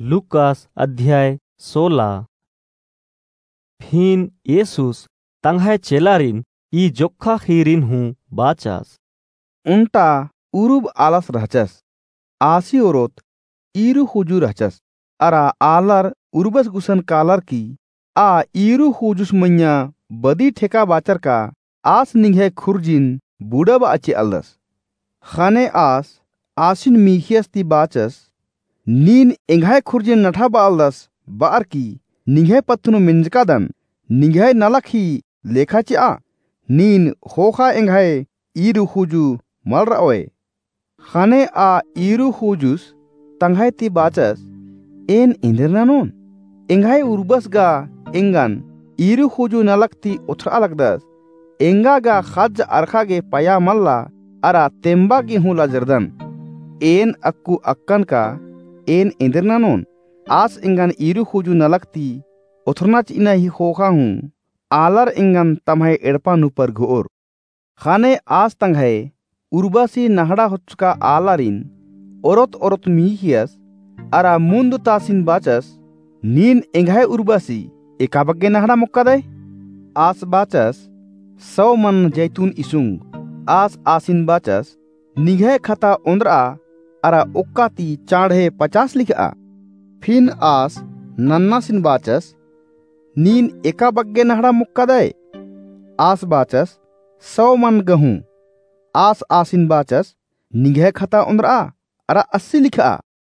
Lucas अध्याय 16। Fin येसूस तंघाय चेलारिन ई जोख्खा खीरिन हूँ बाचास। उन्टा उरुब आलस रहचस आसी ओरोत ईरु हुजू रहचस अरा आलर उरुबस गुसन कालर की आ ईरु हुजुस मन्या बदी ठेका बाचर का आस निघे खुरजिन बुडब अचे अलस खाने आस आसिन मीखियस ती बाचस नीन एंघाय खुरजिन नठा बालदस बार की निघे पत्थुनु मिंजकादन निघे नलखी लेखाची आ नीन होखा एंघाय ईरु हुजू मल रओए खाने आ ईरु हुजुस तंघाय ती बाचस एन इंद्रनानोन एंघाय उर्बस गा एंगन ईरु हुजू नलकती उठा लगदस एंगा गा खज अरखा गे पया मल्ला अरा तेंबा की हूँ लजरदन एन अक्कू अक्कन का एन इंद्रनानोन आस एंगन ईरु हुजू नलकती उथरना चिना ही होखा हूँ आलर एंगन तम्हाय एड़पा नुपर घोर खाने आस तंघाय उर्बासी नहड़ा होचका आलारिन ओरत ओरत मीहियस अरा मुंद तासिन बाचस नीन एंघाय उर्बासी एका बग्गे नहड़ा मुक्कादे आस बाचस 100 मन जैतून इसुंग आस आसिन बाचस निघे खता उंद्रा अरा उक्काती चाढ़े 50 लिखा फिन आस नन्ना सिन बाचस नीन एका बग्गे नहड़ा मुक्कादे आस बाचस 100 मन गहूं आस आसिन बाचस निघे खता उंद्रा अरा 80 लिखा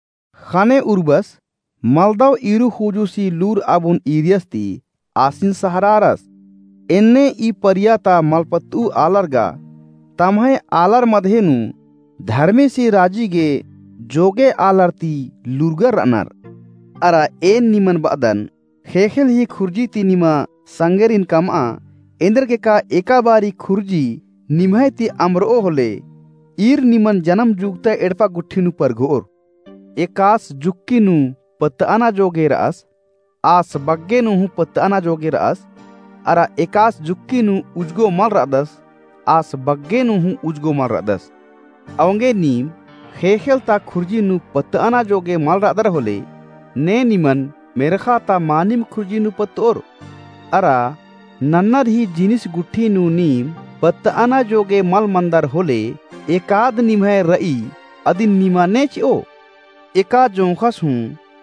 खाने उर्बस मलदव ईरु हुजूसी लूर आबुन ईरियस्ती आसिन सहारारस एन्ने ई परियाता मलपत्तू आलरगा तम्हे आलर मधेनु धर्मेसी राजी गे जोगे आलरती लुरगर अनर अरा एन निमन बदन खेखेल ही खुरजी ती निमा संगेरिन कमा इंद्र के का एका बारी खुरजी निमहे ती अमरो होले ईर निमन जन्म जुगता एड़पा गुट्ठिनु पर घोर एकास जुक्कीनु पत्ताना जोगे रास आस बग्गेनु हूँ पत्ताना जोगे रास अरा एकास जुक्कीनु उजगो मल रादस आस बग्गेनु हूँ उजगो मल रादस अवंगे नीम खेखेल ता खुरजीनु पत्ताना जोगे मल रादर होले ने निमन मेरखा ता मानिम खुरजीनु पत्तोर अरा नन्नर ही जिनिस गुट्ठीनु नीम पत्ताना जोगे मल मंदर होले एकाद निमहे रई अदिन निमाने चिओ एका जोंखस हूँ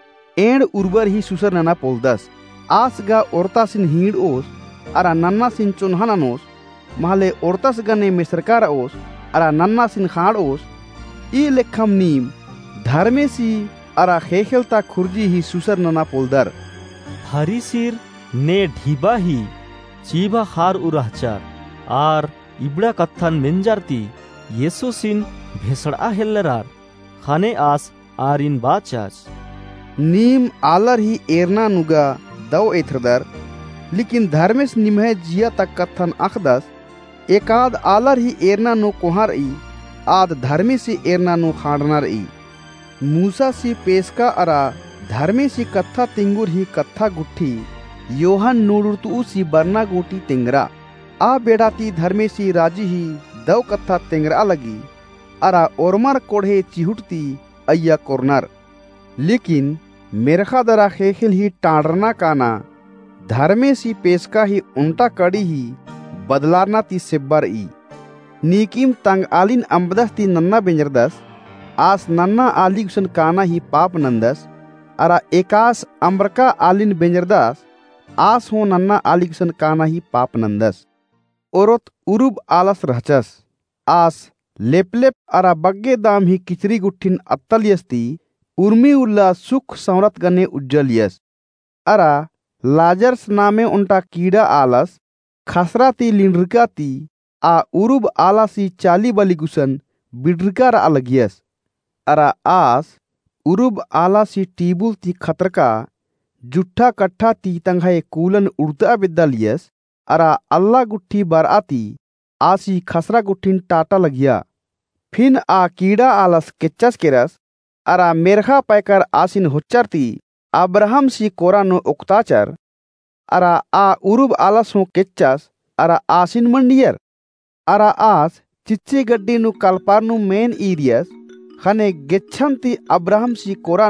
एंड उर्बर ही सुसर नना पोलदस आसगा ओरतासिन हीड़ ओस अरा नन्ना सिन चुनहानानोस माले ओरतास गने में सरकार ओस अरा नन्ना सिन खाड़ ओस ई लेखम नीम धर्मेसी अरा खेखेलता खुरजी ही सुसर नना पोलदर फरीसीर ने ढीबा ही चीबा खार उराहचार आर इबड़ा कत्थन मेंजारती येसुसिन भेसड़ा हेल्लरार खाने आस आरिन बाचास नीम आलर ही एरना नुगा दव एथरदर लेकिन धर्मेश निमहे जिया तक कथन अखदस एकाद आलर ही एरना नो कोहार ई आद धर्मी सी एरना नो खाड़नार ई मूसा सी पेशका अरा धर्मी सी कत्था तिंगुर ही कत्था गुट्ठी योहन नूडुरतु सी बरना गोटी तिंगरा आ बेड़ाती धर्मी सी राजी ही दव कत्था तिंगरा लगी अरा ओरमर कोढ़े चिहुटती अय्या कोरनर लेकिन मेरखा दरा खेखिल ही टाड़ना काना धर्मे सी पेशका ही उल्टा कड़ी ही बदलारना ती सेब्बर ई नीकिम तंग आलिन अम्बदस ती नन्ना बेंजरदस आस नन्ना आली गुसन काना ही पाप नंदस अरा एकास अम्बरका आलिन बेंजरदस आस हो नन्ना आली गुसन काना ही पाप नंदस ओरत उरुब आलस रहचस आस लेपलेप अरा बग्गे दाम ही किचरी गुट्ठिन अत्तलियस्ती उर्मी उल्ला सुख संवरत गने उज्जलियस अरा लाजर्स नामे उन्टा कीड़ा आलस खसराती लिंड्रिकाती आ उरुब आलासी चाली बली गुसन बिड्रिकार अलगियस अरा आस उरुब आलासी टीबुल ती खतरका जुट्ठा कट्ठा ती तंघाए कूलन उड़ता बिद्दलियस अरा अल्लाह गुट्ठी बराती आसी खसरा गुट्ठिन टाटा लगिया फिन आ कीड़ा आलस केच्चस केरस अरा मेरखा पैकर आसिन होच्चरती अब्राहम सी कोरानो उक्ताचर अरा आ उरुब आलस हो केच्चस अरा आसिन मंडियर अरा आस चिच्ची गड्डी नु कल्पारनु मेन ईरियस खने गेच्छंती अब्राहम सी कोरानु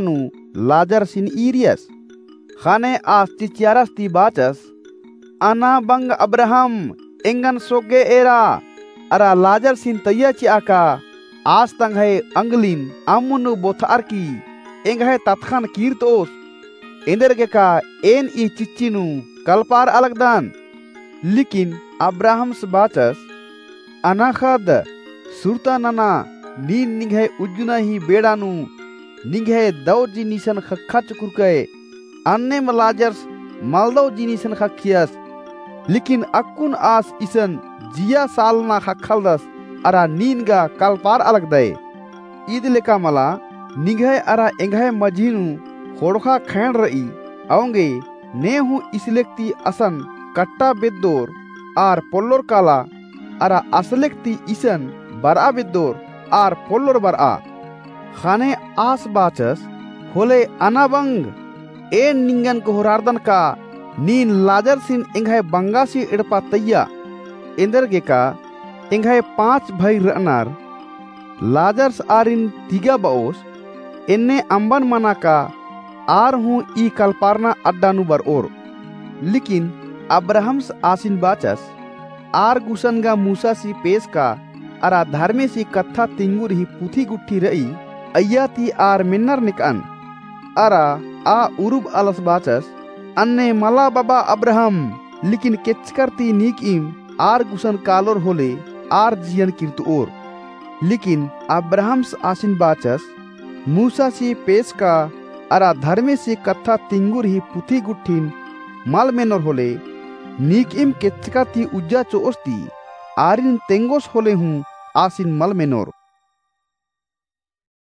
Lazarus sin Irias. Khane as ciciaras ti bacas. Ana bang Abraham engan soge era. Ara lajar sin taya ci aka. As tang hai anglin amunu bothar ki. Eng hai tatkhan kirtos. Ender ke ka en I cicinu kalpar alagdan. Likin Abraham sebacas. Ana khad surta nana nin ninghay ujuna hi bedanu. Ninghay daw jinisan khakha cukurkai. Anne malajars maldaw jinisan khakhias. Likin akun as isan jia salna khakhaldas. Ara ninga kalpar alagday. Idleka mala ninghay ara enghay majhinu khorkha khain rai. Aunge nehu islekti asan katta beddor ar pollor kala. Ara aslekti isan bara beddor ar pollor bara. Khane as bachas hole anabang en ningan ko horardan ka nin lajar sin enghay bangasi edpa tayya. Ender geka enghay 5 bhai ranar. Lazars arin 3 baos. Enne amban manaka ar hu I kalparna addanu bar or. Likin Abrahams asin bachas ar gusanga Musa si pes ka ara dharme si katha tingur hi puthi gutti rai ayati ar minnar nikan. Ara a urub alas bachas anne mala baba Abraham likin kechkarti nikim ar gusan kalor hole ar jian kirtu or. Likin Abrahams asin bachas Musa si pes ka ara dharme si katha tingur hi puthi guttin mal menor hole nikim kechkarti ujja choosti arin tengos hole hu asin mal menor.